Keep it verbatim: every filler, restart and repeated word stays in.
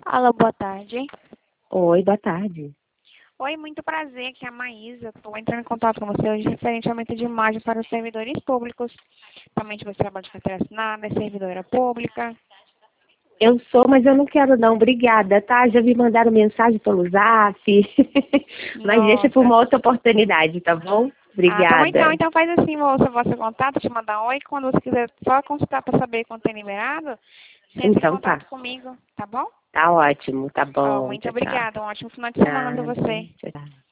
Alô, boa tarde. Oi, boa tarde. Oi, muito prazer, aqui é a Maísa. Estou entrando em contato com você hoje referente ao aumento de imagem para os servidores públicos. Somente você trabalha de carteira assinada, é servidora pública. Eu sou, mas eu não quero não, obrigada, tá? Já me mandaram mensagem pelo Zap, mas deixa para Nossa. uma outra oportunidade, tá bom? Ah, tá bom então. Obrigada. Então faz assim, moça, você contato, te mandar um oi. Quando você quiser só consultar para saber quanto tem liberado, você entra em Então tá, contato comigo, tá bom? tá ótimo, tá Oh, bom, muito tchau, tchau. obrigada. Um ótimo final de semana para Nada, você. tchau, tchau.